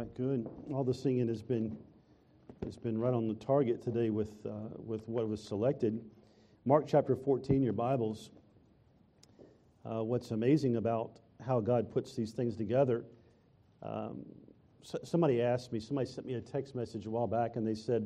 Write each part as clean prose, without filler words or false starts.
right, good. All the singing has been right on the target today with what was selected. Mark chapter 14, your Bibles. What's amazing about how God puts these things together, somebody sent me a text message a while back, and they said,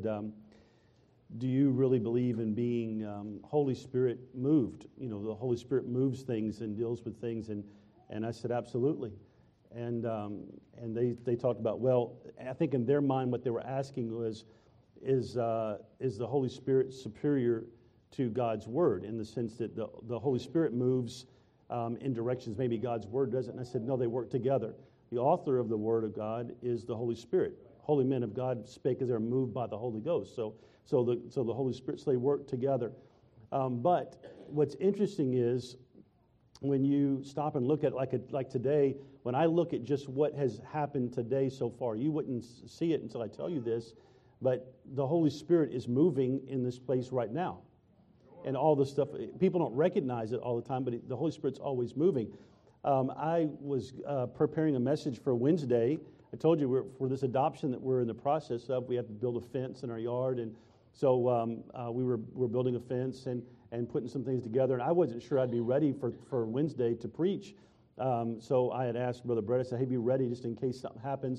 do you really believe in being Holy Spirit moved? You know, the Holy Spirit moves things and deals with things, and I said, absolutely. And they talked about, well, I think in their mind what they were asking was, is the Holy Spirit superior to God's Word, in the sense that the Holy Spirit moves in directions maybe God's Word doesn't? And I said, no, they work together. The author of the Word of God is the Holy Spirit. Holy men of God spake as they are moved by the Holy Ghost. So the Holy Spirit, so they work together. But what's interesting is when you stop and look at like today, when I look at just what has happened today so far, you wouldn't see it until I tell you this, but the Holy Spirit is moving in this place right now. And all this stuff, people don't recognize it all the time, but the Holy Spirit's always moving. I was preparing a message for Wednesday. I told you for this adoption that we're in the process of, we have to build a fence in our yard, and so we're building a fence and putting some things together, and I wasn't sure I'd be ready for Wednesday to preach. So I had asked Brother Brett, I said, hey, be ready just in case something happens.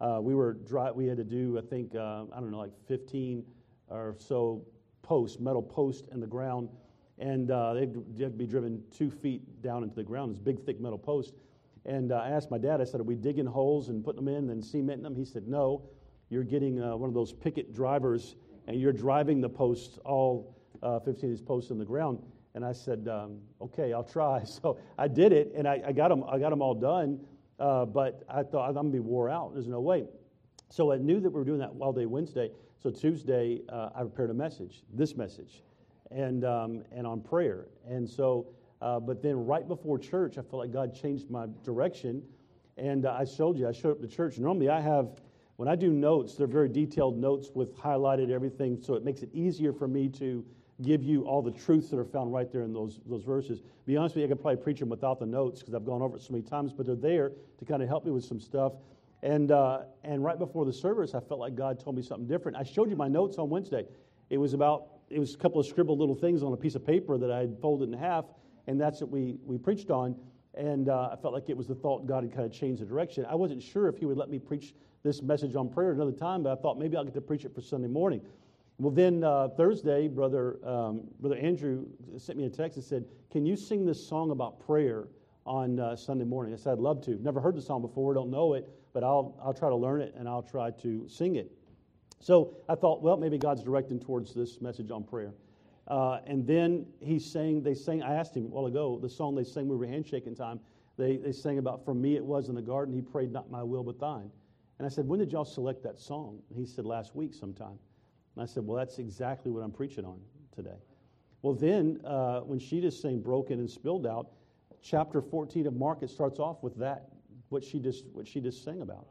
We had to do, I think, like 15 or so metal posts in the ground, and they had to be driven 2 feet down into the ground, this big, thick metal post. And I asked my dad, I said, are we digging holes and putting them in and cementing them? He said, no, you're getting one of those picket drivers, and you're driving the posts, all 15 of these posts in the ground. And I said, okay, I'll try. So I did it, and I got them all done, but I thought, I'm going to be wore out. There's no way. So I knew that we were doing that all day Wednesday. So Tuesday, I prepared this message, and on prayer. And so, but then right before church, I felt like God changed my direction, and I showed up to church. Normally when I do notes, they're very detailed notes with highlighted everything, so it makes it easier for me to give you all the truths that are found right there in those verses. To be honest with you, I could probably preach them without the notes because I've gone over it so many times, but they're there to kind of help me with some stuff. And right before the service, I felt like God told me something different. I showed you my notes on Wednesday. It was a couple of scribbled little things on a piece of paper that I had folded in half, and that's what we preached on. And I felt like it was the thought God had kind of changed the direction. I wasn't sure if He would let me preach this message on prayer another time, but I thought maybe I'll get to preach it for Sunday morning. Well, then Thursday, Brother Andrew sent me a text and said, can you sing this song about prayer on Sunday morning? I said, I'd love to. Never heard the song before, don't know it, but I'll try to learn it and I'll try to sing it. So I thought, well, maybe God's directing towards this message on prayer. And then they sang, I asked him a while ago, the song they sang when we were handshaking time, they sang about, for me it was in the garden, He prayed not my will but thine. And I said, when did y'all select that song? And he said, last week sometime. And I said, well, that's exactly what I'm preaching on today. Well, then when she just sang broken and spilled out, chapter 14 of Mark, it starts off with that, what she just sang about.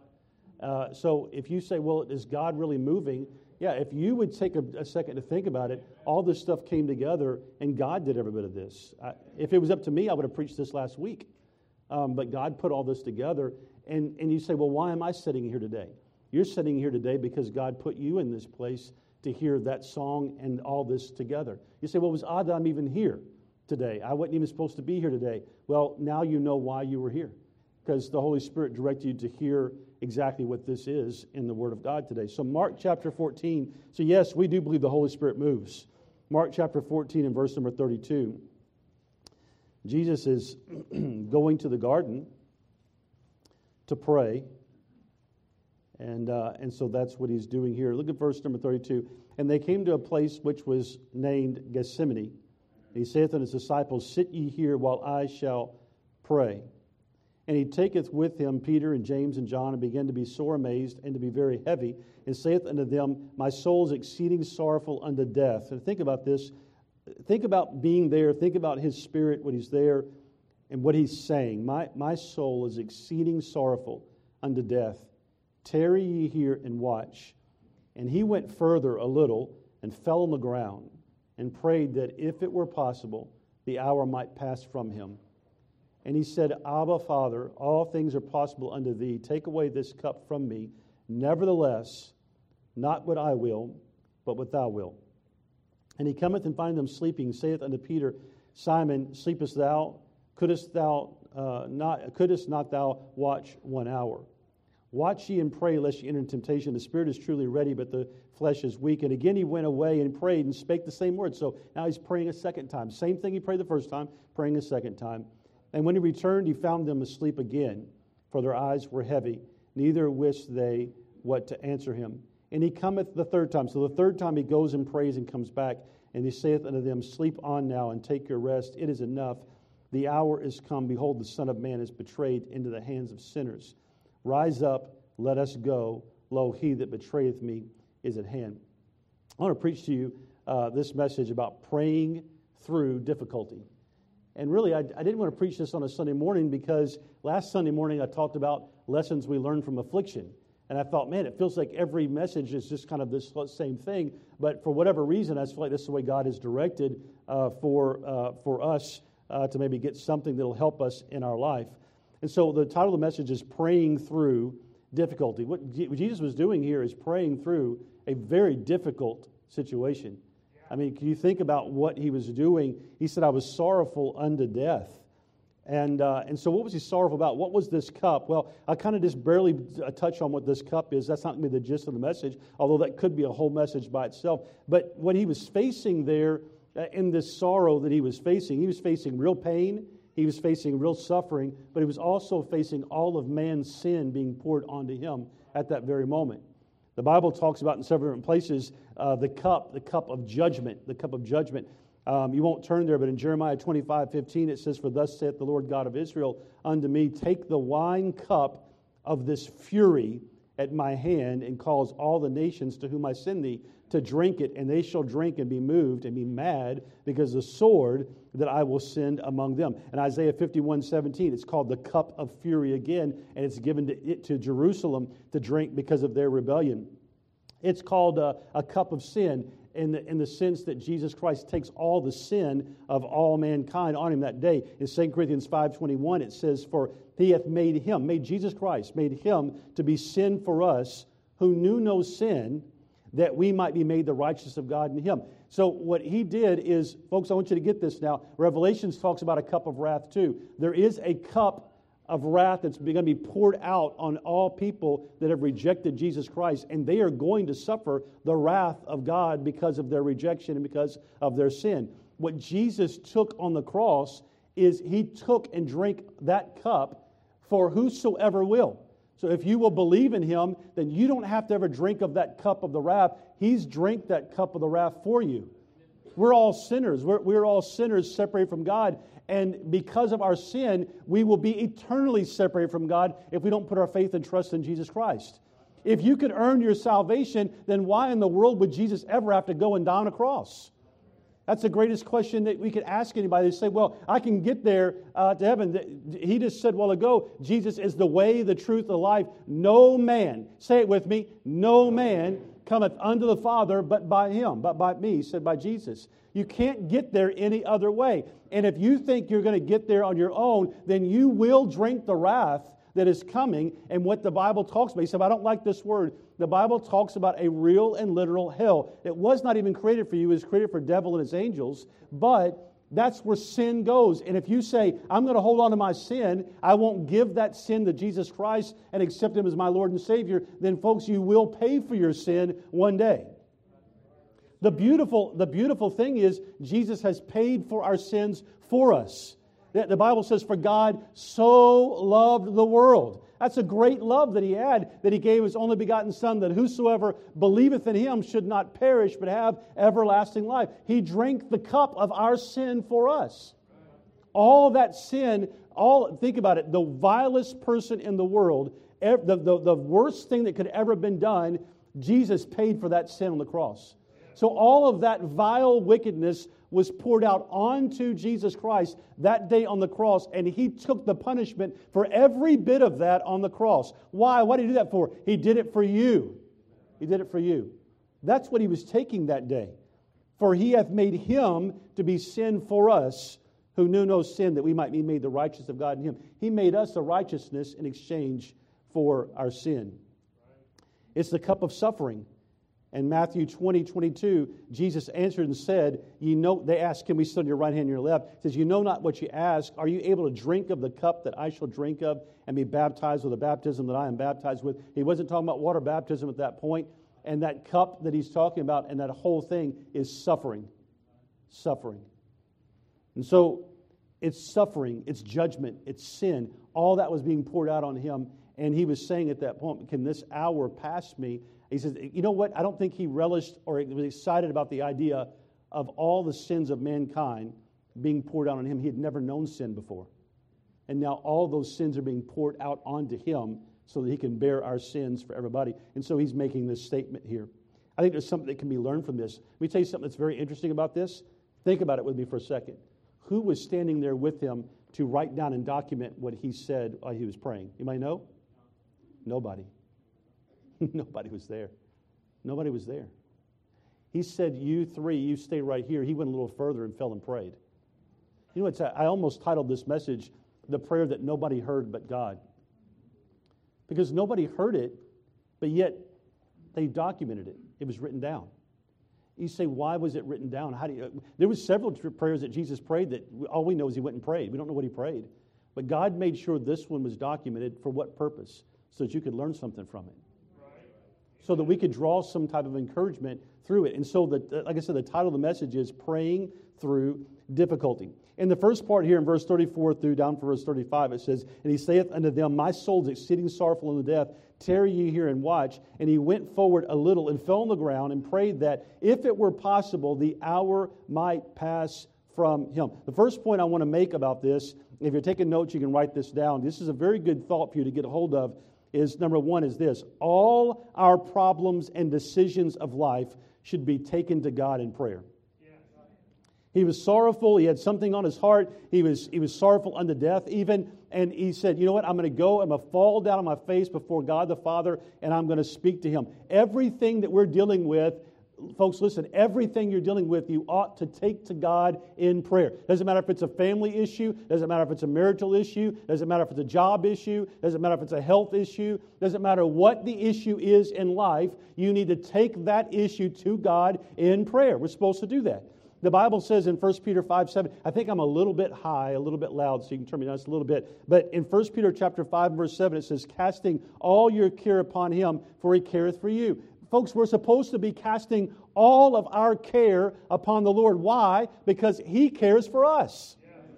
So if you say, well, is God really moving? Yeah, if you would take a second to think about it, all this stuff came together and God did every bit of this. If it was up to me, I would have preached this last week. But God put all this together. And you say, well, why am I sitting here today? You're sitting here today because God put you in this place to hear that song and all this together. You say, well, it was odd that I'm even here today. I wasn't even supposed to be here today. Well, now you know why you were here, because the Holy Spirit directed you to hear exactly what this is in the Word of God today. So Mark chapter 14. So yes, we do believe the Holy Spirit moves. Mark chapter 14 and verse number 32. Jesus is going to the garden to pray. And so that's what he's doing here. Look at verse number 32. And they came to a place which was named Gethsemane. He saith unto his disciples, sit ye here while I shall pray. And he taketh with him Peter and James and John, and began to be sore amazed and to be very heavy, and saith unto them, my soul is exceeding sorrowful unto death. And think about this. Think about being there. Think about his spirit when he's there and what he's saying. My soul is exceeding sorrowful unto death. Tarry ye here and watch. And he went further a little and fell on the ground and prayed that if it were possible, the hour might pass from him. And he said, Abba, Father, all things are possible unto thee. Take away this cup from me. Nevertheless, not what I will, but what thou wilt. And he cometh and findeth them sleeping, saith unto Peter, Simon, sleepest thou? Couldst not thou watch 1 hour? Watch ye and pray, lest ye enter into temptation. The spirit is truly ready, but the flesh is weak. And again he went away and prayed and spake the same words. So now he's praying a second time. Same thing he prayed the first time, praying a second time. And when he returned, he found them asleep again, for their eyes were heavy. Neither wist they what to answer him. And he cometh the third time. So the third time he goes and prays and comes back. And he saith unto them, Sleep on now and take your rest. It is enough. The hour is come. Behold, the Son of Man is betrayed into the hands of sinners. Rise up, let us go. Lo, he that betrayeth me is at hand. I want to preach to you this message about praying through difficulty. And really, I didn't want to preach this on a Sunday morning because last Sunday morning I talked about lessons we learned from affliction. And I thought, man, it feels like every message is just kind of this same thing. But for whatever reason, I feel like this is the way God has directed for us to maybe get something that will help us in our life. And so the title of the message is Praying Through Difficulty. What Jesus was doing here is praying through a very difficult situation. I mean, can you think about what he was doing? He said, I was sorrowful unto death. And so what was he sorrowful about? What was this cup? Well, I kind of just barely touch on what this cup is. That's not going to be the gist of the message, although that could be a whole message by itself. But what he was facing there in this sorrow that he was facing real pain. He was facing real suffering, but he was also facing all of man's sin being poured onto him at that very moment. The Bible talks about in several different places the cup of judgment, you won't turn there, but in Jeremiah 25:15 it says, For thus saith the Lord God of Israel unto me, Take the wine cup of this fury at my hand, and cause all the nations to whom I send thee to drink it, and they shall drink and be moved and be mad, because the sword that I will send among them. And Isaiah 51:17, it's called the cup of fury again, and it's given to Jerusalem to drink because of their rebellion. It's called a cup of sin in the sense that Jesus Christ takes all the sin of all mankind on him that day. In 2 Corinthians 5:21, it says, For he hath made Jesus Christ, made him to be sin for us, who knew no sin, that we might be made the righteousness of God in him. So what he did is, folks, I want you to get this now. Revelations talks about a cup of wrath too. There is a cup of wrath that's going to be poured out on all people that have rejected Jesus Christ, and they are going to suffer the wrath of God because of their rejection and because of their sin. What Jesus took on the cross is he took and drank that cup for whosoever will. So if you will believe in him, then you don't have to ever drink of that cup of the wrath. He's drank that cup of the wrath for you. We're all sinners. We're all sinners separated from God. And because of our sin, we will be eternally separated from God if we don't put our faith and trust in Jesus Christ. If you could earn your salvation, then why in the world would Jesus ever have to go and die on a cross? That's the greatest question that we could ask anybody. They say, well, I can get there to heaven. He just said a while ago, Jesus is the way, the truth, the life. No man, say it with me, no man cometh unto the Father but by him, but by me, said by Jesus. You can't get there any other way. And if you think you're going to get there on your own, then you will drink the wrath that is coming. And what the Bible talks about, he said, I don't like this word. The Bible talks about a real and literal hell. It was not even created for you. It was created for the devil and his angels. But that's where sin goes. And if you say, I'm going to hold on to my sin, I won't give that sin to Jesus Christ and accept him as my Lord and Savior, then folks, you will pay for your sin one day. The beautiful thing is Jesus has paid for our sins for us. The Bible says, for God so loved the world. That's a great love that he had, that he gave his only begotten Son, that whosoever believeth in him should not perish, but have everlasting life. He drank the cup of our sin for us. All that sin, think about it, the vilest person in the world, the worst thing that could ever have been done, Jesus paid for that sin on the cross. So all of that vile wickedness was poured out onto Jesus Christ that day on the cross, and he took the punishment for every bit of that on the cross. Why? What did he do that for? He did it for you. He did it for you. That's what he was taking that day. For he hath made him to be sin for us, who knew no sin, that we might be made the righteousness of God in him. He made us a righteousness in exchange for our sin. It's the cup of suffering. And Matthew 20:22, Jesus answered and said, they asked, can we sit on your right hand and your left? He says, you know not what you ask. Are you able to drink of the cup that I shall drink of and be baptized with the baptism that I am baptized with? He wasn't talking about water baptism at that point. And that cup that he's talking about and that whole thing is suffering. Suffering. And so it's suffering, it's judgment, it's sin. All that was being poured out on him. And he was saying at that point, can this hour pass me? He says, you know what? I don't think he relished or was excited about the idea of all the sins of mankind being poured out on him. He had never known sin before. And now all those sins are being poured out onto him so that he can bear our sins for everybody. And so he's making this statement here. I think there's something that can be learned from this. Let me tell you something that's very interesting about this. Think about it with me for a second. Who was standing there with him to write down and document what he said while he was praying? You might know? Nobody. Nobody was there. Nobody was there. He said, you three, you stay right here. He went a little further and fell and prayed. You know, I almost titled this message, The Prayer That Nobody Heard But God. Because nobody heard it, but yet they documented it. It was written down. You say, why was it written down? There was several prayers that Jesus prayed that all we know is he went and prayed. We don't know what he prayed. But God made sure this one was documented. For what purpose? So that you could learn something from it. So that we could draw some type of encouragement through it. And so, like I said, the title of the message is Praying Through Difficulty. In the first part here in verse 34 through down to verse 35, it says, and he saith unto them, my soul is exceeding sorrowful unto death. Tarry ye here and watch. And he went forward a little and fell on the ground and prayed that, if it were possible, the hour might pass from him. The first point I want to make about this, if you're taking notes, you can write this down. This is a very good thought for you to get a hold of. Is number one is this: all our problems and decisions of life should be taken to God in prayer. He was sorrowful. He had something on his heart. He was sorrowful unto death even. And he said, you know what? I'm going to go. I'm going to fall down on my face before God the Father, and I'm going to speak to him. Everything that we're dealing with, folks, listen, everything you're dealing with, you ought to take to God in prayer. Doesn't matter if it's a family issue. Doesn't matter if it's a marital issue. Doesn't matter if it's a job issue. Doesn't matter if it's a health issue. Doesn't matter what the issue is in life. You need to take that issue to God in prayer. We're supposed to do that. The Bible says in 1 Peter 5:7, I think I'm a little bit high, a little bit loud, so you can turn me down just a little bit. But in 1 Peter chapter 5, verse 7, it says, casting all your care upon him, for he careth for you. Folks, we're supposed to be casting all of our care upon the Lord. Why? Because he cares for us.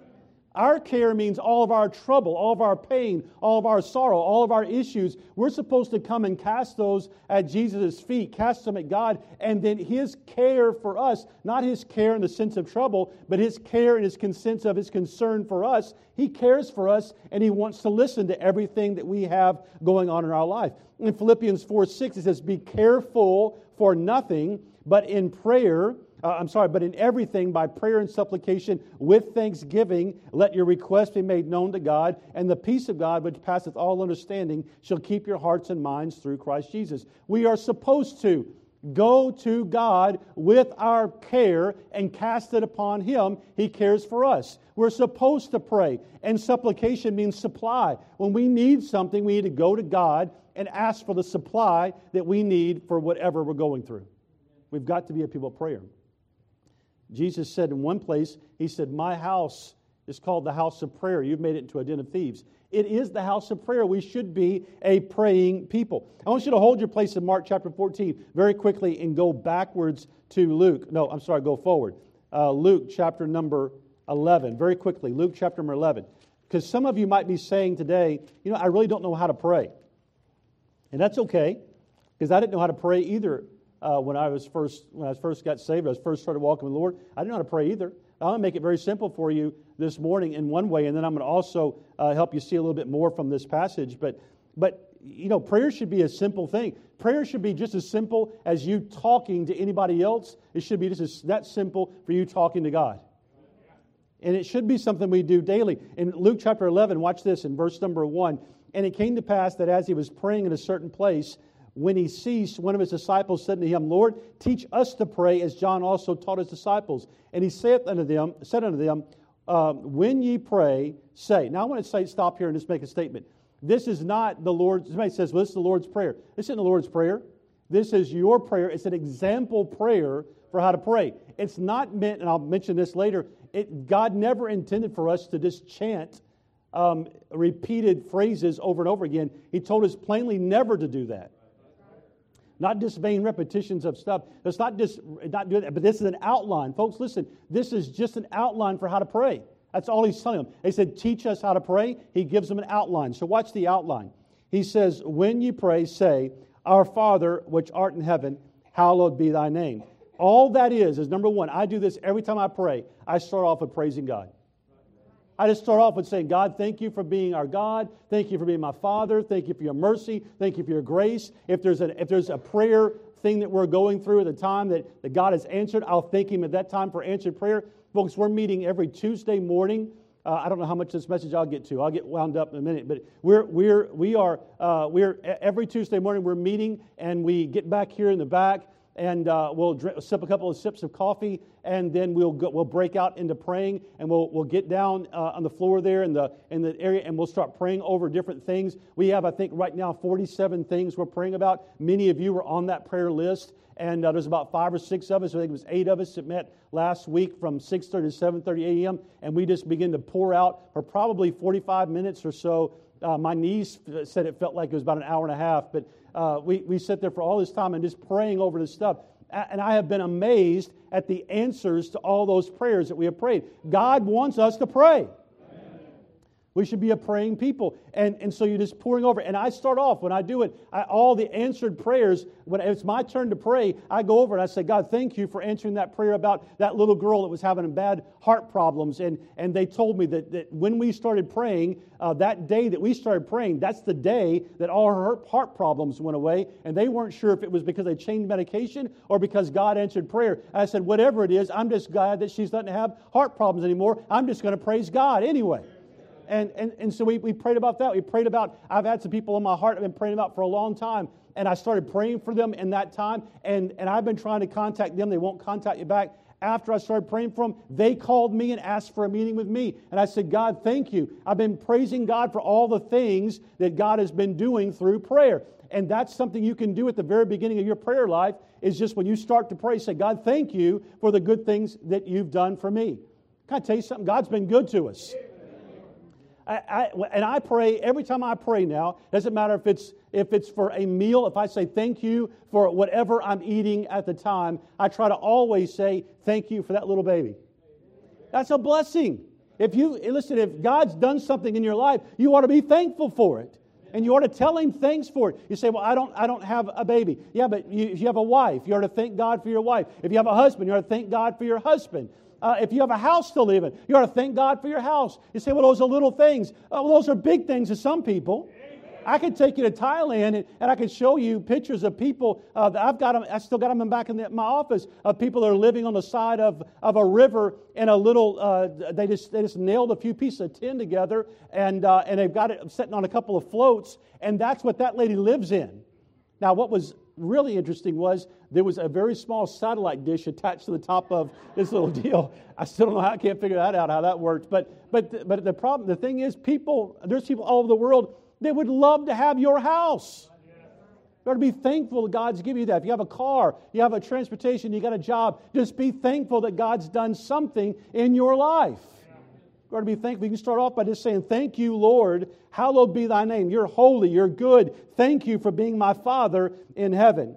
Our care means all of our trouble, all of our pain, all of our sorrow, all of our issues. We're supposed to come and cast those at Jesus' feet, cast them at God, and then his care for us, not his care in the sense of trouble, but his care in his sense of his concern for us. He cares for us, and he wants to listen to everything that we have going on in our life. In Philippians 4:6, it says, be careful for nothing, but in prayer... but in everything, by prayer and supplication, with thanksgiving, let your requests be made known to God, and the peace of God, which passeth all understanding, shall keep your hearts and minds through Christ Jesus. We are supposed to go to God with our care and cast it upon him. He cares for us. We're supposed to pray, and supplication means supply. When we need something, we need to go to God and ask for the supply that we need for whatever we're going through. We've got to be a people of prayer. Jesus said in one place, he said, my house is called the house of prayer. You've made it into a den of thieves. It is the house of prayer. We should be a praying people. I want you to hold your place in Mark chapter 14 very quickly and go backwards to Luke. Go forward. Luke chapter number 11. Very quickly, Luke chapter number 11. Because some of you might be saying today, I really don't know how to pray. And that's okay, because I didn't know how to pray either. When I first got saved, I first started walking with the Lord, I didn't know how to pray either. I'm going to make it very simple for you this morning in one way, and then I'm going to also help you see a little bit more from this passage. But prayer should be a simple thing. Prayer should be just as simple as you talking to anybody else. It should be just that simple for you talking to God. And it should be something we do daily. In Luke chapter 11, watch this in verse number 1. And it came to pass that as he was praying in a certain place, when he ceased, one of his disciples said to him, Lord, teach us to pray as John also taught his disciples. And he said unto them, when ye pray, say. Now I want to stop here and just make a statement. This is not the Lord's. Somebody says, well, this is the Lord's Prayer. This isn't the Lord's Prayer. This is your prayer. It's an example prayer for how to pray. It's not meant, and I'll mention this later, God never intended for us to just chant repeated phrases over and over again. He told us plainly never to do that. Not just vain repetitions of stuff. Let's not do that, but this is an outline. Folks, listen, this is just an outline for how to pray. That's all he's telling them. They said, teach us how to pray. He gives them an outline. So watch the outline. He says, when you pray, say, Our Father, which art in heaven, hallowed be thy name. All that is number one, I do this every time I pray. I start off with praising God. I just start off with saying, God, thank you for being our God. Thank you for being my Father. Thank you for your mercy. Thank you for your grace. If there's a prayer thing that we're going through at the time that God has answered, I'll thank Him at that time for answered prayer. Folks, we're meeting every Tuesday morning. I don't know how much this message I'll get to. I'll get wound up in a minute. But we're every Tuesday morning we're meeting, and we get back here in the back, and we'll sip a couple of sips of coffee, and then we'll break out into praying, and we'll get down on the floor there in the area, and we'll start praying over different things. We have, I think, right now 47 things we're praying about. Many of you were on that prayer list, and there's about 5 or 6 of us. I think it was 8 of us that met last week from 6:30 to 7:30 a.m., and we just began to pour out for probably 45 minutes or so. My niece said it felt like it was about an hour and a half, but we sat there for all this time and just praying over this stuff. And I have been amazed at the answers to all those prayers that we have prayed. God wants us to pray. We should be a praying people. And so you're just pouring over. And I start off, when I do it, all the answered prayers, when it's my turn to pray, I go over and I say, God, thank you for answering that prayer about that little girl that was having bad heart problems. And they told me that when we started praying, that day that we started praying, that's the day that all her heart problems went away. And they weren't sure if it was because they changed medication or because God answered prayer. I said, whatever it is, I'm just glad that she's not going to have heart problems anymore. I'm just going to praise God anyway. And so we prayed about that. We prayed about, I've had some people in my heart I've been praying about for a long time. And I started praying for them in that time. And I've been trying to contact them. They won't contact you back. After I started praying for them, they called me and asked for a meeting with me. And I said, God, thank you. I've been praising God for all the things that God has been doing through prayer. And that's something you can do at the very beginning of your prayer life, is just when you start to pray, say, God, thank you for the good things that you've done for me. Can I tell you something? God's been good to us. And I pray every time I pray now. Doesn't matter if it's for a meal. If I say thank you for whatever I'm eating at the time, I try to always say thank you for that little baby. That's a blessing. If God's done something in your life, you ought to be thankful for it, and you ought to tell Him thanks for it. You say, "Well, I don't have a baby." Yeah, but if you have a wife, you ought to thank God for your wife. If you have a husband, you ought to thank God for your husband. If you have a house to live in, you ought to thank God for your house. You say, well, those are little things. Well, those are big things to some people. I could take you to Thailand and I could show you pictures of people that I've got them. I still got them back in my office, of people that are living on the side of a river in a little. They just nailed a few pieces of tin together and they've got it sitting on a couple of floats, and that's what that lady lives in. Now, what was really interesting was there was a very small satellite dish attached to the top of this little deal. I still don't know I can't figure that out, how that works. But the thing is, there's people all over the world that would love to have your house. You ought to be thankful that God's given you that. If you have a car, you have a transportation, you got a job, just be thankful that God's done something in your life. You ought to be thankful. You can start off by just saying, thank you, Lord. Hallowed be thy name. You're holy. You're good. Thank you for being my Father in heaven.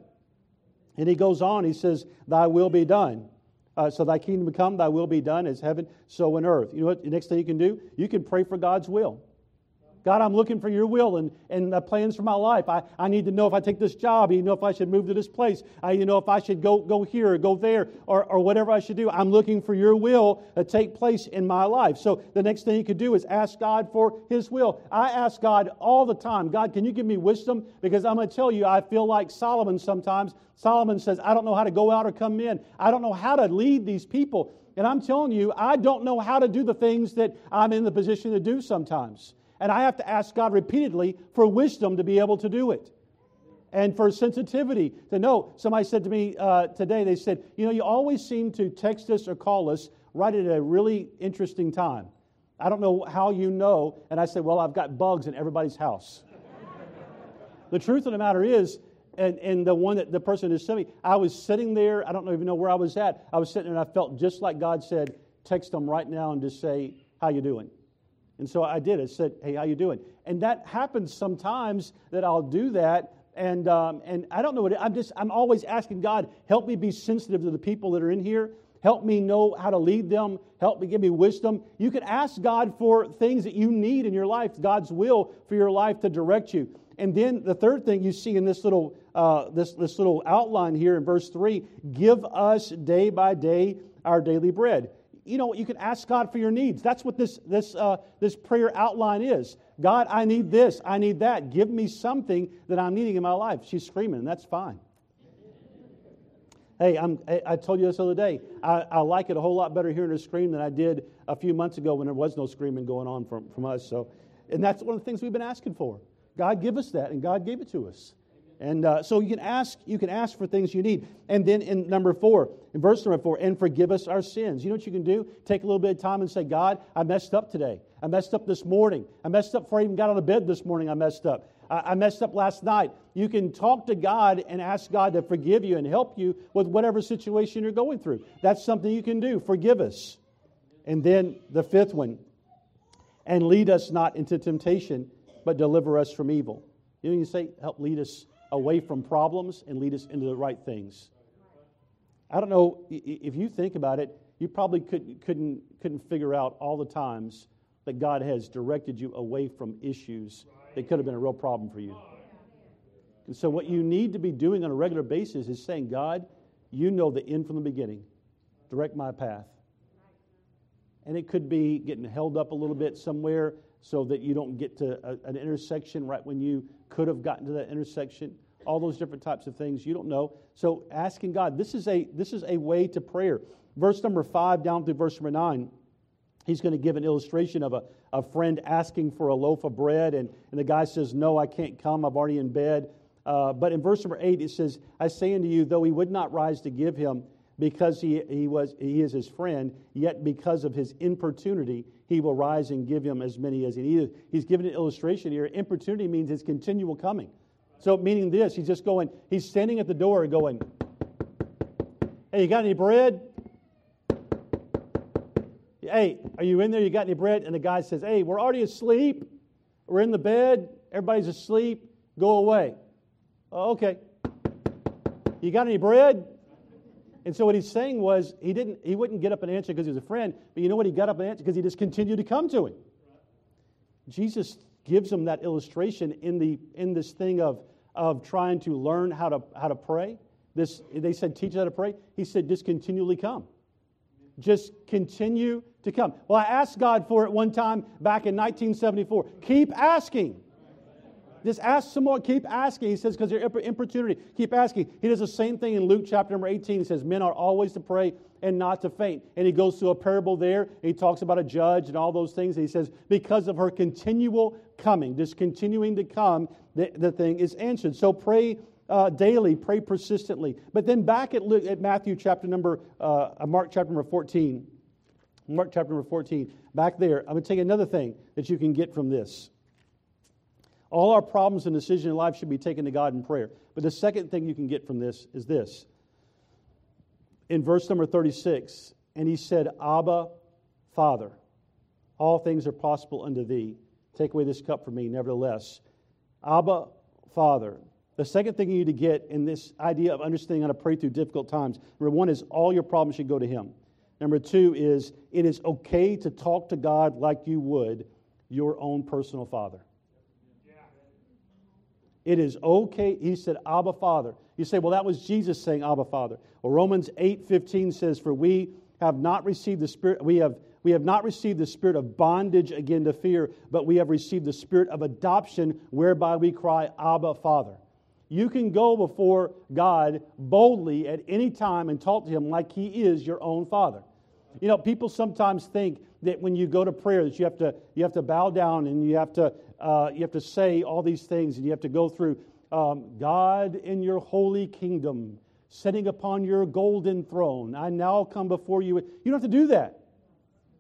And he goes on. He says, thy will be done. So thy kingdom come, thy will be done as heaven, so in earth. You know what the next thing you can do? You can pray for God's will. God, I'm looking for your will and plans for my life. I need to know if I take this job. I need to know if I should move to this place. I need to know if I should go here or go there or whatever I should do. I'm looking for your will to take place in my life. So the next thing you could do is ask God for His will. I ask God all the time, God, can you give me wisdom? Because I'm going to tell you, I feel like Solomon sometimes. Solomon says, I don't know how to go out or come in. I don't know how to lead these people. And I'm telling you, I don't know how to do the things that I'm in the position to do sometimes. And I have to ask God repeatedly for wisdom to be able to do it. And for sensitivity to know. Somebody said to me today, they said, you always seem to text us or call us right at a really interesting time. I don't know how you know. And I said, well, I've got bugs in everybody's house. The truth of the matter is, and the one that the person who sent me, I was sitting there. I don't even know where I was at. I was sitting there and I felt just like God said, text them right now and just say, how you doing? And so I did. I said, hey, how you doing? And that happens sometimes that I'll do that. And I don't know what I'm always asking God, help me be sensitive to the people that are in here. Help me know how to lead them. Help me, give me wisdom. You can ask God for things that you need in your life, God's will for your life to direct you. And then the third thing you see in this little this little outline here in verse 3, give us day by day our daily bread. You know, you can ask God for your needs. That's what this prayer outline is. God, I need this. I need that. Give me something that I'm needing in my life. She's screaming, and that's fine. Hey, I told you this the other day. I like it a whole lot better hearing her scream than I did a few months ago when there was no screaming going on from us. So, and that's one of the things we've been asking for. God give us that, and God gave it to us. And so you can ask for things you need. And then in verse number 4, and forgive us our sins. You know what you can do? Take a little bit of time and say, God, I messed up today. I messed up this morning. I messed up before I even got out of bed this morning. I messed up. I messed up last night. You can talk to God and ask God to forgive you and help you with whatever situation you're going through. That's something you can do. Forgive us. And then the fifth one, and lead us not into temptation, but deliver us from evil. You know, you say, help lead us away from problems and lead us into the right things. I don't know, if you think about it, you probably couldn't figure out all the times that God has directed you away from issues that could have been a real problem for you. And so what you need to be doing on a regular basis is saying, God, you know the end from the beginning. Direct my path. And it could be getting held up a little bit somewhere so that you don't get to an intersection right when you could have gotten to that intersection. All those different types of things you don't know. So asking God, this is a way to prayer. Verse number 5 down through verse number 9, he's going to give an illustration of a friend asking for a loaf of bread, and the guy says, no, I can't come, I'm already in bed. But in verse number 8, it says, I say unto you, though he would not rise to give him, because he is his friend, yet because of his importunity, he will rise and give him as many as he needed. He's given an illustration here. Importunity means his continual coming. So meaning this, he's standing at the door and going, hey, you got any bread? Hey, are you in there? You got any bread? And the guy says, hey, we're already asleep. We're in the bed. Everybody's asleep. Go away. Oh, okay. You got any bread? And so what he's saying was he wouldn't get up and answer because he was a friend, but you know what? He got up and answered because he just continued to come to him. Jesus gives him that illustration in this thing of trying to learn how to pray. They said, teach us how to pray. He said, just continually come. Just continue to come. Well, I asked God for it one time back in 1974. Keep asking. Just ask some more. Keep asking. He says, because your importunity. Keep asking. He does the same thing in Luke chapter number 18. He says, men are always to pray and not to faint. And he goes through a parable there. And he talks about a judge and all those things. And he says, because of her continual coming, just continuing to come, the thing is answered. So pray daily. Pray persistently. But then back at Mark chapter number 14. Mark chapter number 14. Back there, I'm going to tell you another thing that you can get from this. All our problems and decisions in life should be taken to God in prayer. But the second thing you can get from this is this. In verse number 36, and he said, Abba, Father, all things are possible unto thee. Take away this cup from me, nevertheless. Abba, Father. The second thing you need to get in this idea of understanding how to pray through difficult times, number one is all your problems should go to Him. Number two is it is okay to talk to God like you would your own personal father. It is okay. He said, Abba, Father. You say, well, that was Jesus saying, Abba, Father. Well, Romans 8:15 says, for we have not received the spirit, we have not received the spirit of bondage again to fear, but we have received the spirit of adoption, whereby we cry, Abba, Father. You can go before God boldly at any time and talk to Him like He is your own Father. You know, people sometimes think that when you go to prayer that you have to bow down and you have to say all these things and you have to go through God in your holy kingdom, sitting upon your golden throne. I now come before you. You don't have to do that.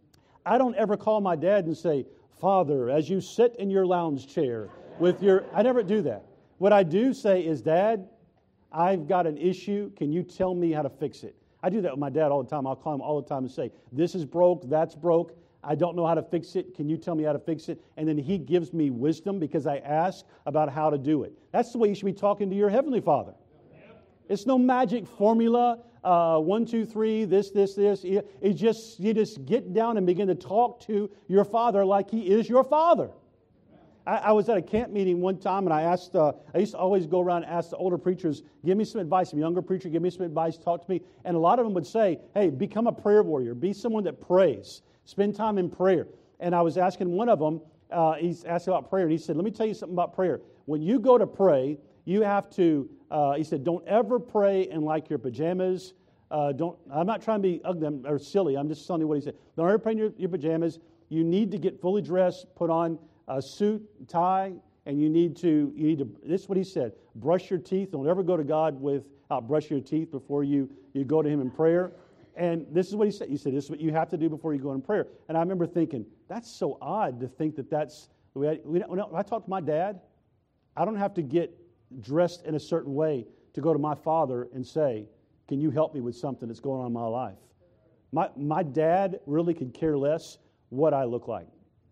I don't ever call my dad and say, Father, as you sit in your lounge chair with your... I never do that. What I do say is, Dad, I've got an issue. Can you tell me how to fix it? I do that with my dad all the time. I'll call him all the time and say, this is broke, that's broke. I don't know how to fix it. Can you tell me how to fix it? And then he gives me wisdom because I ask about how to do it. That's the way you should be talking to your Heavenly Father. It's no magic formula, 1, 2, 3, this. You just get down and begin to talk to your Father like He is your Father. I was at a camp meeting one time, and I used to always go around and ask the older preachers, give me some advice. Some younger preacher, give me some advice, talk to me. And a lot of them would say, hey, become a prayer warrior. Be someone that prays. Spend time in prayer. And I was asking one of them, he's asked about prayer, and he said, let me tell you something about prayer. When you go to pray, you have to, he said, don't ever pray in like your pajamas. I'm not trying to be ugly or silly. I'm just telling you what he said. Don't ever pray in your pajamas. You need to get fully dressed, put on a suit, tie, and you need to, this is what he said, brush your teeth. Don't ever go to God without brushing your teeth before you go to Him in prayer. And this is what he said. He said, this is what you have to do before you go in prayer. And I remember thinking, that's so odd to think that that's the way when I talk to my dad, I don't have to get dressed in a certain way to go to my father and say, can you help me with something that's going on in my life? My dad really could care less what I look like.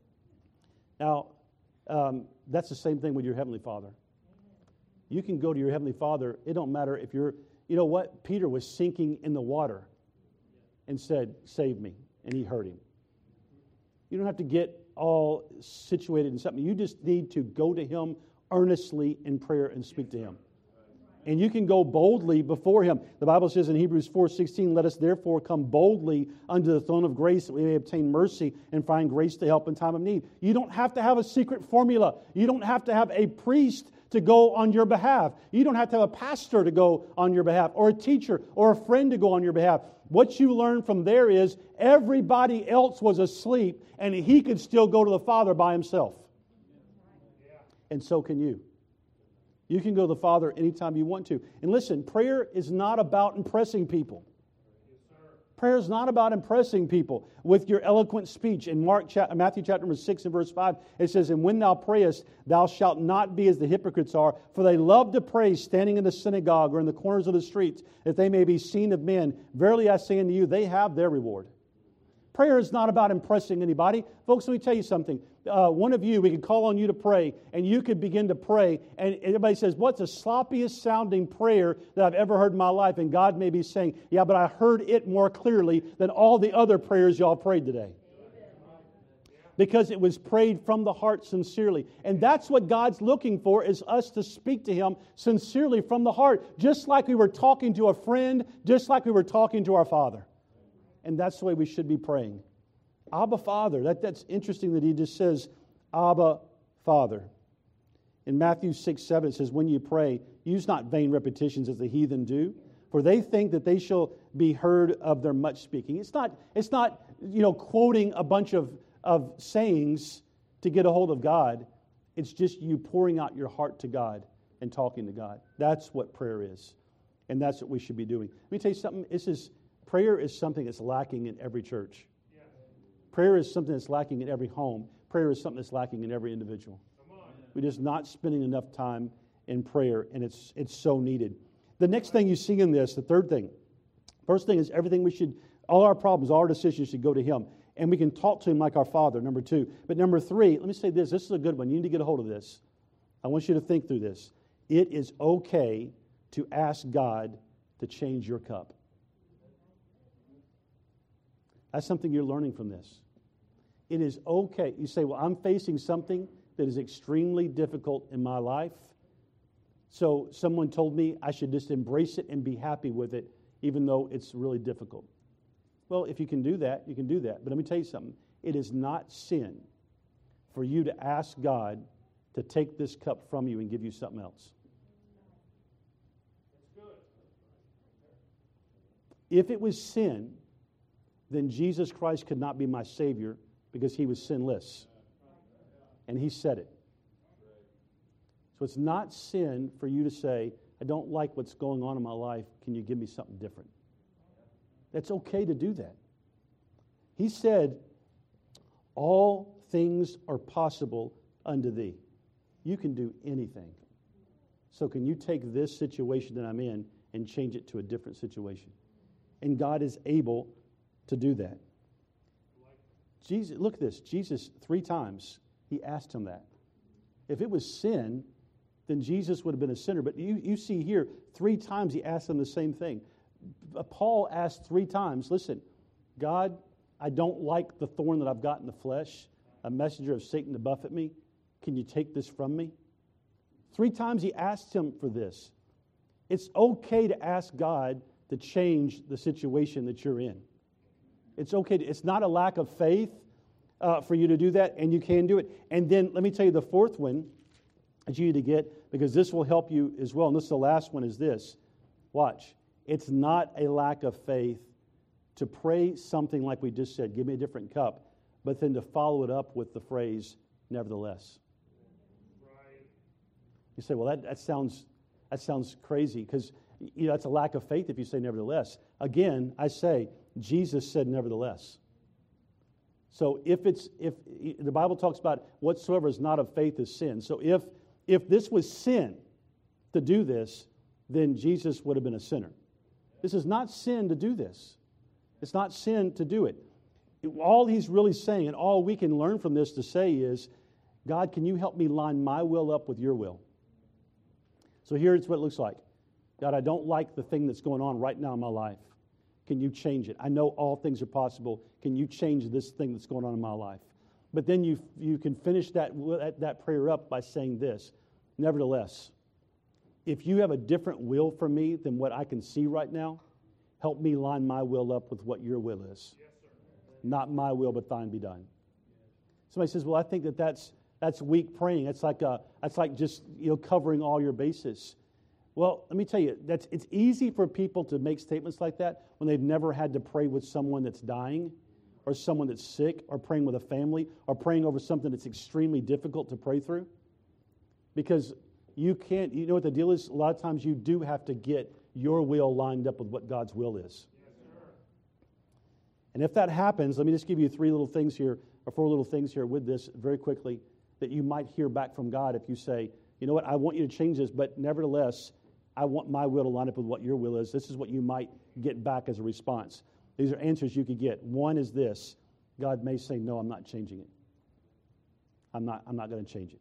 Now, that's the same thing with your Heavenly Father. You can go to your Heavenly Father. It don't matter if you're, you know what? Peter was sinking in the water and said, save me. And He heard him. You don't have to get all situated in something. You just need to go to Him earnestly in prayer and speak to Him. And you can go boldly before Him. The Bible says in Hebrews 4:16, let us therefore come boldly unto the throne of grace that we may obtain mercy and find grace to help in time of need. You don't have to have a secret formula. You don't have to have a priest to go on your behalf. You don't have to have a pastor to go on your behalf, or a teacher or a friend to go on your behalf. What you learn from there is everybody else was asleep and he could still go to the Father by himself. And so can you. You can go to the Father anytime you want to. And listen, prayer is not about impressing people. Prayer is not about impressing people with your eloquent speech. In Matthew chapter number 6 and verse 5, it says, and when thou prayest, thou shalt not be as the hypocrites are, for they love to pray standing in the synagogue or in the corners of the streets, that they may be seen of men. Verily I say unto you, they have their reward. Prayer is not about impressing anybody. Folks, let me tell you something. One of you, we could call on you to pray, and you could begin to pray, and everybody says, what's the sloppiest sounding prayer that I've ever heard in my life? And God may be saying, yeah, but I heard it more clearly than all the other prayers y'all prayed today. Because it was prayed from the heart sincerely. And that's what God's looking for, is us to speak to Him sincerely from the heart, just like we were talking to a friend, just like we were talking to our Father. And that's the way we should be praying. Abba, Father. That's interesting that he just says, Abba, Father. In Matthew 6:7, it says, when you pray, use not vain repetitions as the heathen do, for they think that they shall be heard of their much speaking. It's not quoting a bunch of sayings to get a hold of God. It's just you pouring out your heart to God and talking to God. That's what prayer is. And that's what we should be doing. Let me tell you something. Prayer is something that's lacking in every church. Prayer is something that's lacking in every home. Prayer is something that's lacking in every individual. We're just not spending enough time in prayer, and it's so needed. The next thing you see in this, the third thing, first thing is all our problems, all our decisions should go to Him. And we can talk to Him like our Father, number 2. But number 3, let me say this. This is a good one. You need to get a hold of this. I want you to think through this. It is okay to ask God to change your cup. That's something you're learning from this. It is okay. You say, well, I'm facing something that is extremely difficult in my life. So someone told me I should just embrace it and be happy with it, even though it's really difficult. Well, if you can do that, you can do that. But let me tell you something. It is not sin for you to ask God to take this cup from you and give you something else. If it was sin, then Jesus Christ could not be my Savior because He was sinless. And He said it. So it's not sin for you to say, I don't like what's going on in my life. Can you give me something different? It's okay to do that. He said, All things are possible unto thee. You can do anything. So can you take this situation that I'm in and change it to a different situation? And God is able to do that. Jesus, look at this. Jesus, 3 times, he asked him that. If it was sin, then Jesus would have been a sinner. But you see here, 3 times he asked him the same thing. Paul asked 3 times, listen, God, I don't like the thorn that I've got in the flesh, a messenger of Satan to buffet me. Can you take this from me? 3 times he asked him for this. It's okay to ask God to change the situation that you're in. It's okay. It's not a lack of faith for you to do that, and you can do it. And then let me tell you the 4th one that you need to get, because this will help you as well. And this is the last one, is this. Watch. It's not a lack of faith to pray something like we just said, give me a different cup, but then to follow it up with the phrase, nevertheless. Right. You say, well, that sounds crazy, because that's a lack of faith if you say nevertheless. Again, I say, Jesus said nevertheless. So if the Bible talks about whatsoever is not of faith is sin. So if this was sin to do this, then Jesus would have been a sinner. This is not sin to do this. It's not sin to do it. All he's really saying, and all we can learn from this to say is, God, can you help me line my will up with your will? So here's what it looks like. God, I don't like the thing that's going on right now in my life. Can you change it? I know all things are possible. Can you change this thing that's going on in my life? But then you can finish that prayer up by saying this. Nevertheless, if you have a different will for me than what I can see right now, help me line my will up with what your will is. Yes, sir. Not my will, but thine be done. Somebody says, well, I think that's weak praying. That's like just covering all your bases. Well, let me tell you, it's easy for people to make statements like that when they've never had to pray with someone that's dying, or someone that's sick, or praying with a family, or praying over something that's extremely difficult to pray through. Because you can't, you know what the deal is? A lot of times you do have to get your will lined up with what God's will is. Yes, sir. And if that happens, let me just give you 3 little things here, or 4 little things here with this very quickly, that you might hear back from God if you say, you know what, I want you to change this, but nevertheless, I want my will to line up with what your will is. This is what you might get back as a response. These are answers you could get. One is this. God may say, no, I'm not changing it. I'm not going to change it.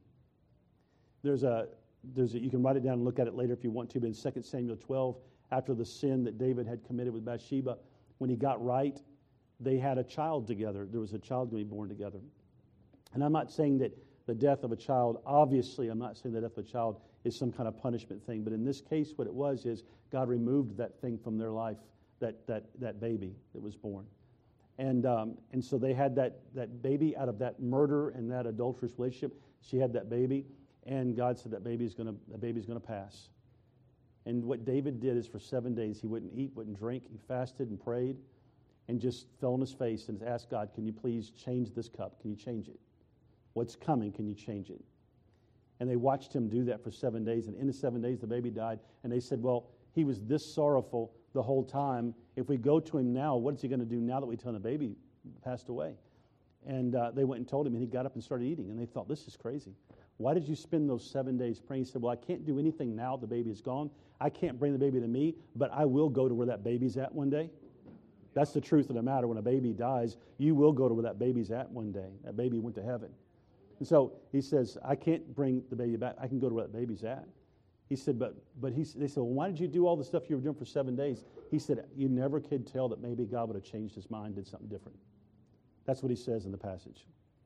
You can write it down and look at it later if you want to, but in 2 Samuel 12, after the sin that David had committed with Bathsheba, when he got right, they had a child together. There was a child going to be born together. And I'm not saying that the death of a child, obviously, I'm not saying the death of a child is some kind of punishment thing, but in this case, what it was is God removed that thing from their life, that baby that was born. And so they had that baby out of that murder and that adulterous relationship. She had that baby, and God said that baby's going to pass. And what David did is for 7 days he wouldn't eat, wouldn't drink. He fasted and prayed and just fell on his face and asked God, can you please change this cup? Can you change it? What's coming, can you change it? And they watched him do that for 7 days. And in the 7 days, the baby died. And they said, well, he was this sorrowful the whole time. If we go to him now, what is he going to do now that we tell him the baby passed away? And they went and told him, and he got up and started eating. And they thought, this is crazy. Why did you spend those 7 days praying? He said, well, I can't do anything now. The baby is gone. I can't bring the baby to me, but I will go to where that baby's at one day. That's the truth of the matter. When a baby dies, you will go to where that baby's at one day. That baby went to heaven. And so he says, I can't bring the baby back. I can go to where that baby's at. He said, but they said, well, why did you do all the stuff you were doing for 7 days? He said, you never could tell that maybe God would have changed his mind, did something different. That's what he says in the passage.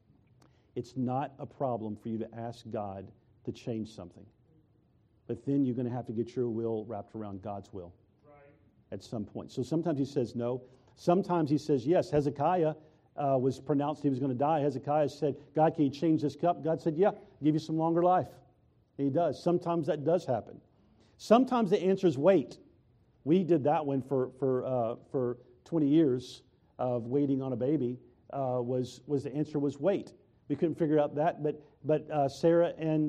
It's not a problem for you to ask God to change something. But then you're going to have to get your will wrapped around God's will at some point. So sometimes he says no. Sometimes he says yes. Hezekiah was pronounced he was going to die. Hezekiah said, God, can you change this cup? God said, yeah, I'll give you some longer life. And he does. Sometimes that does happen. Sometimes the answer is wait. We did that one for 20 years of waiting on a baby. Was the answer was wait. We couldn't figure out that, but Sarah and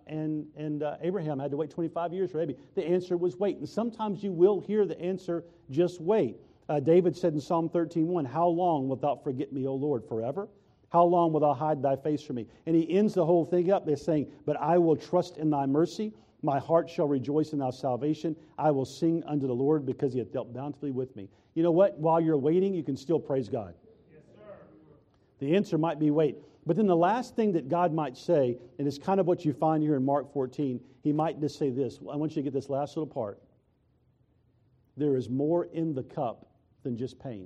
Abraham had to wait 25 years for a baby. The answer was wait. And sometimes you will hear the answer, just wait. David said in Psalm 13:1, how long wilt thou forget me, O Lord, forever? How long wilt thou hide thy face from me? And he ends the whole thing up by saying, but I will trust in thy mercy. My heart shall rejoice in thy salvation. I will sing unto the Lord because he hath dealt bountifully with me. You know what? While you're waiting, you can still praise God. Yes, sir. The answer might be wait. But then the last thing that God might say, and it's kind of what you find here in Mark 14, he might just say this. I want you to get this last little part. There is more in the cup than just pain.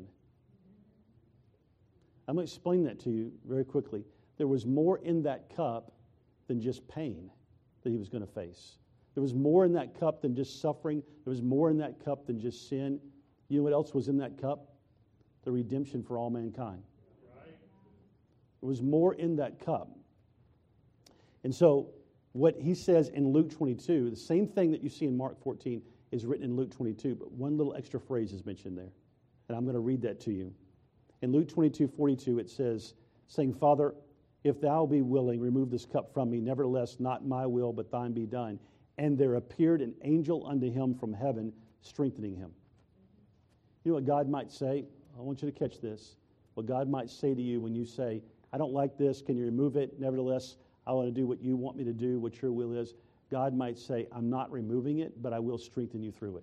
I'm going to explain that to you very quickly. There was more in that cup than just pain that he was going to face. There was more in that cup than just suffering. There was more in that cup than just sin. You know what else was in that cup? The redemption for all mankind. There was more in that cup. And so what he says in Luke 22, the same thing that you see in Mark 14 is written in Luke 22, but one little extra phrase is mentioned there. And I'm going to read that to you. In Luke 22:42, it says, saying, Father, if thou be willing, remove this cup from me. Nevertheless, not my will, but thine be done. And there appeared an angel unto him from heaven, strengthening him. You know what God might say? I want you to catch this. What God might say to you when you say, I don't like this, can you remove it? Nevertheless, I want to do what you want me to do, what your will is. God might say, I'm not removing it, but I will strengthen you through it.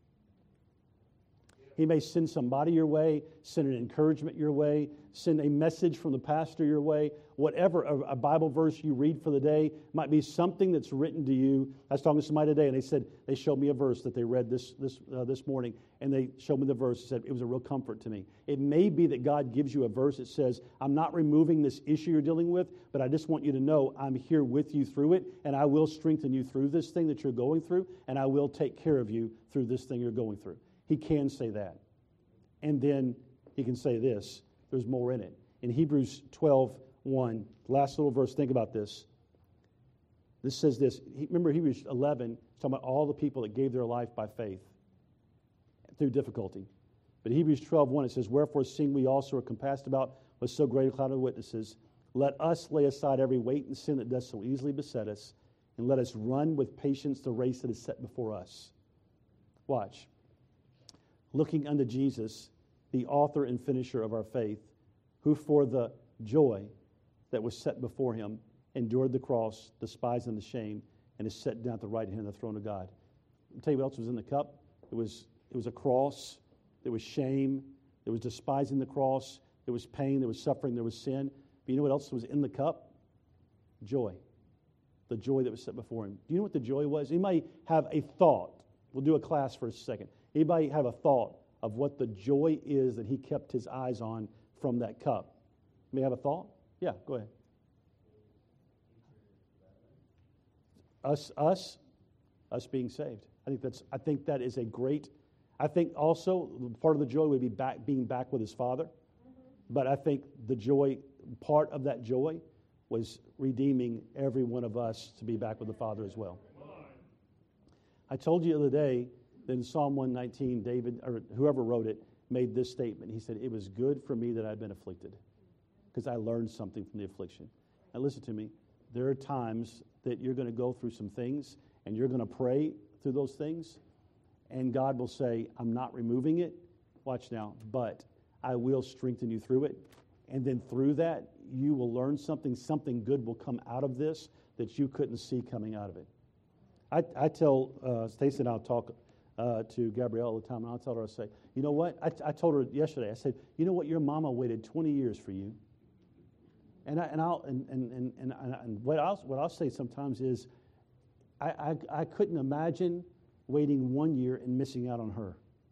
He may send somebody your way, send an encouragement your way, send a message from the pastor your way. Whatever, a Bible verse you read for the day might be something that's written to you. I was talking to somebody today, and they said they showed me a verse that they read this morning, and they showed me the verse and said it was a real comfort to me. It may be that God gives you a verse that says, I'm not removing this issue you're dealing with, but I just want you to know I'm here with you through it, and I will strengthen you through this thing that you're going through, and I will take care of you through this thing you're going through. He can say that. And then he can say this. There's more in it. In Hebrews 12:1, last little verse, think about this. This says this. Remember Hebrews 11, it's talking about all the people that gave their life by faith through difficulty. But Hebrews 12:1, it says, wherefore seeing we also are compassed about with so great a cloud of witnesses, let us lay aside every weight and sin that does so easily beset us, and let us run with patience the race that is set before us. Watch. Looking unto Jesus, the author and finisher of our faith, who for the joy that was set before him endured the cross, despising the shame, and is set down at the right hand of the throne of God. I'll tell you what else was in the cup. It was a cross. There was shame. There was despising the cross. There was pain. There was suffering. There was sin. But you know what else was in the cup? Joy. The joy that was set before him. Do you know what the joy was? Anybody have a thought? We'll do a class for a second. Anybody have a thought of what the joy is that he kept his eyes on from that cup? May I have a thought? Yeah, go ahead. Us being saved. I think that is a great. I think also part of the joy would be being back with his Father. But I think the joy, part of that joy, was redeeming every one of us to be back with the Father as well. I told you the other day that in Psalm 119, David, or whoever wrote it, made this statement. He said, it was good for me that I'd been afflicted because I learned something from the affliction. Now listen to me. There are times that you're going to go through some things and you're going to pray through those things, and God will say, I'm not removing it. Watch now, but I will strengthen you through it. And then through that, you will learn something. Something good will come out of this that you couldn't see coming out of it. I tell Stacey, and I'll talk to Gabrielle all the time, and I'll tell her, I say, you know what? I told her yesterday, I said, you know what? Your mama waited 20 years for you. And what I'll say sometimes is, I couldn't imagine waiting 1 year and missing out on her.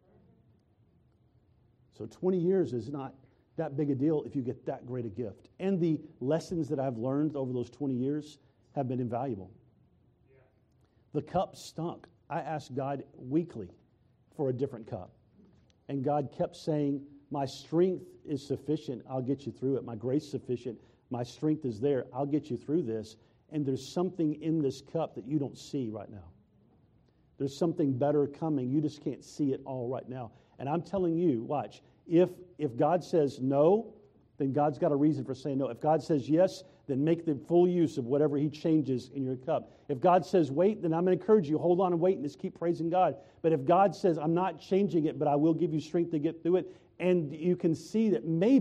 So 20 years is not that big a deal if you get that great a gift. And the lessons that I've learned over those 20 years have been invaluable. Yeah. The cup stunk. I asked God weekly for a different cup. And God kept saying, my strength is sufficient. I'll get you through it. My grace is sufficient. My strength is there. I'll get you through this. And there's something in this cup that you don't see right now. There's something better coming. You just can't see it all right now. And I'm telling you, watch, if God says no, then God's got a reason for saying no. If God says yes, then make the full use of whatever he changes in your cup. If God says wait, then I'm going to encourage you, hold on and wait and just keep praising God. But if God says I'm not changing it, but I will give you strength to get through it, and you can see that maybe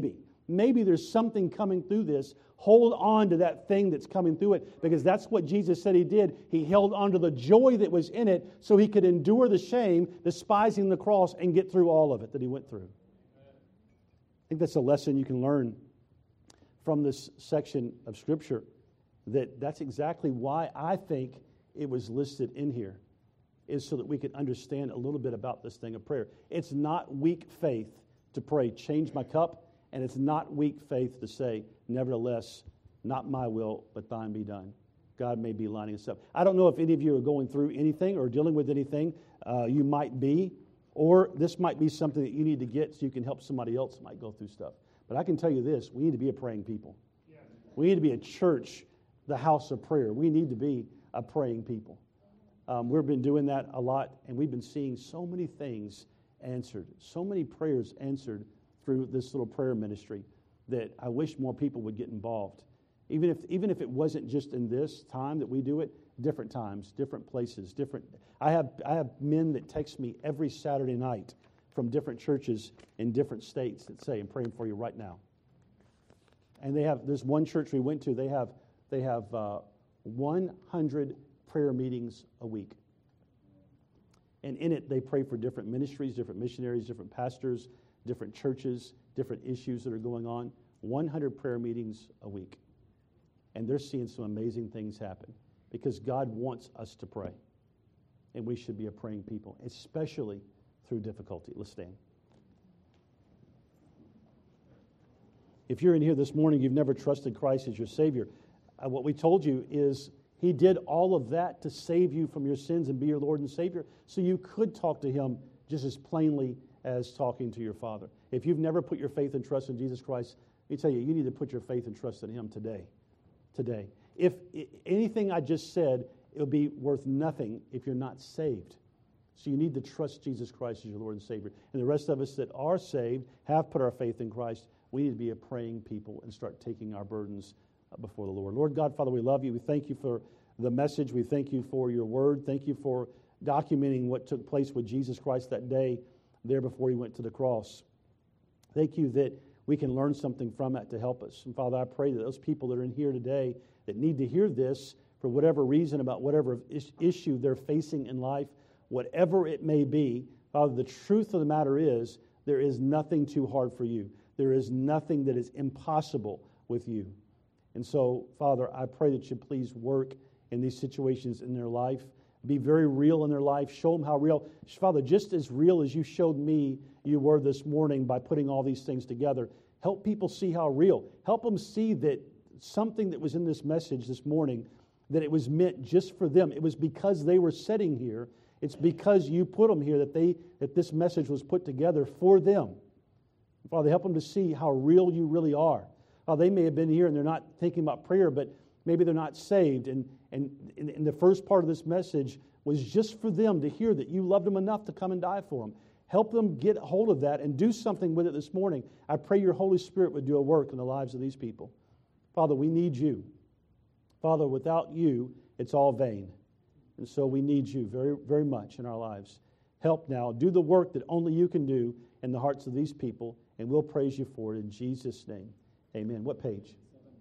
Maybe there's something coming through this. Hold on to that thing that's coming through it, because that's what Jesus said He did. He held on to the joy that was in it so He could endure the shame, despising the cross, and get through all of it that He went through. I think that's a lesson you can learn from this section of Scripture, that's exactly why I think it was listed in here, is so that we can understand a little bit about this thing of prayer. It's not weak faith to pray, change my cup, and it's not weak faith to say, nevertheless, not my will, but thine be done. God may be lining us up. I don't know if any of you are going through anything or dealing with anything you might be, or this might be something that you need to get so you can help somebody else that might go through stuff. But I can tell you this, we need to be a praying people. Yeah. We need to be a church, the house of prayer. We need to be a praying people. We've been doing that a lot, and we've been seeing so many things answered, so many prayers answered through this little prayer ministry that I wish more people would get involved. Even if it wasn't just in this time that we do it, different times, different places, different. I have men that text me every Saturday night from different churches in different states that say, I'm praying for you right now. And there's one church we went to, they have 100 prayer meetings a week. And in it, they pray for different ministries, different missionaries, different pastors, different churches, different issues that are going on. 100 prayer meetings a week. And they're seeing some amazing things happen because God wants us to pray. And we should be a praying people, especially through difficulty. Let's stand. If you're in here this morning, you've never trusted Christ as your Savior, what we told you is He did all of that to save you from your sins and be your Lord and Savior, so you could talk to Him just as plainly as talking to your Father. If you've never put your faith and trust in Jesus Christ, let me tell you, you need to put your faith and trust in Him today. Today. If anything I just said, it'll be worth nothing if you're not saved. So you need to trust Jesus Christ as your Lord and Savior. And the rest of us that are saved, have put our faith in Christ, we need to be a praying people and start taking our burdens before the Lord. Lord God, Father, we love you. We thank you for the message. We thank you for your word. Thank you for documenting what took place with Jesus Christ that day there before He went to the cross. Thank you that we can learn something from that to help us. And Father, I pray that those people that are in here today that need to hear this for whatever reason about whatever issue they're facing in life, whatever it may be, Father, the truth of the matter is there is nothing too hard for you. There is nothing that is impossible with you. And so, Father, I pray that you please work in these situations in their life. Be very real in their life. Show them how real. Father, just as real as you showed me you were this morning by putting all these things together, help people see how real. Help them see that something that was in this message this morning, that it was meant just for them. It was because they were sitting here. It's because you put them here that this message was put together for them. Father, help them to see how real you really are. They may have been here and they're not thinking about prayer, but maybe they're not saved. And the first part of this message was just for them to hear that you loved them enough to come and die for them. Help them get a hold of that and do something with it this morning. I pray your Holy Spirit would do a work in the lives of these people. Father, we need you. Father, without you, it's all vain. And so we need you very, very much in our lives. Help now. Do the work that only you can do in the hearts of these people, and we'll praise you for it in Jesus' name. Amen. What page?